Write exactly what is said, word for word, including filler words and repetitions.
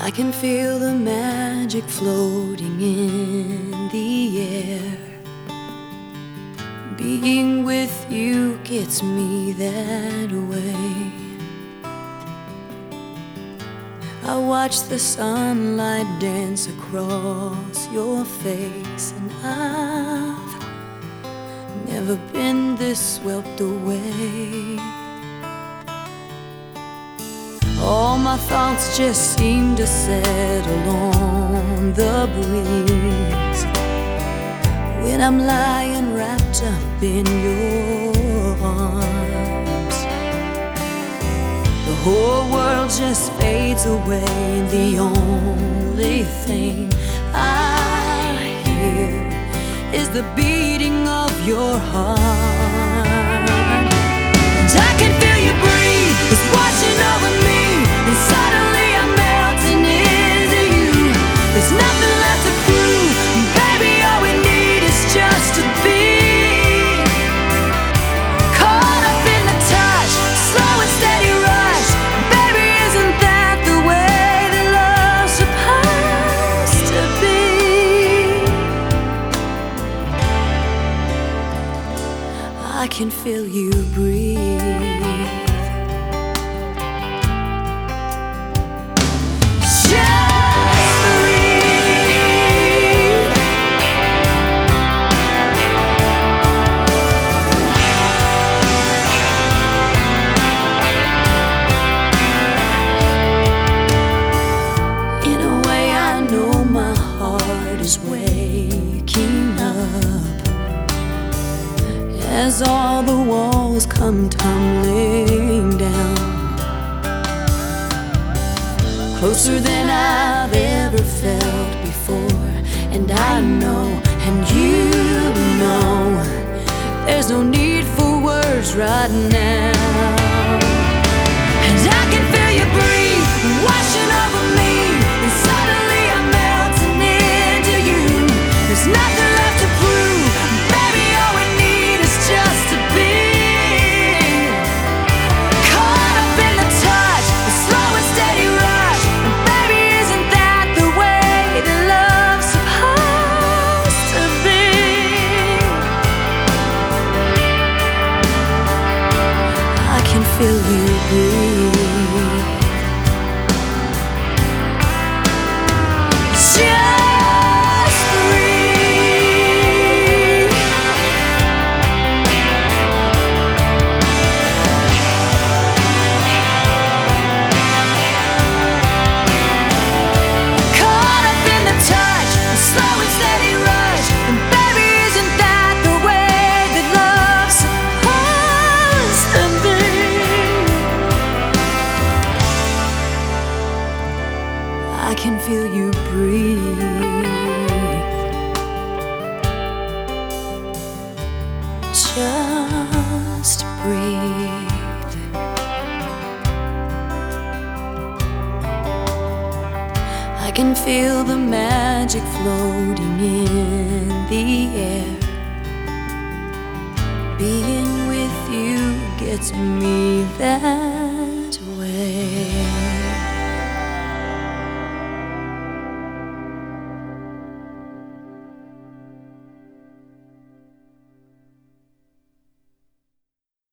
I can feel the magic floating in the air. Being with you gets me that way. I watch the sunlight dance across your face, and I've never been this swept away. All my thoughts just seem to settle on the breeze when I'm lying wrapped up in your arms. The whole world just fades away, and the only thing I hear is the beating of your heart. And I can feel you breathe, it's washing over me, and suddenly I'm melting into you. There's nothing left to prove, baby, all we need is just to be caught up in the touch, slow and steady rush. Baby, isn't that the way that love's supposed to be? I can feel you breathe. Waking up as all the walls come tumbling down, closer than I've ever felt before. And I know, and you know, there's no need for words right now. And I can feel you breathe, washing over me, and suddenly I'm melting into you. There's nothing left to prove, baby, all we need is just to be caught up in the touch, the slow and steady rush. And baby, isn't that the way that love's supposed to be? I can feel you breathe. Just breathe. Caught up in the touch, a slow and steady rush. And baby, isn't that the way that love's supposed to be? I can feel you breathe. Just breathe. I can feel the magic floating in the air. Being with you gets me that way.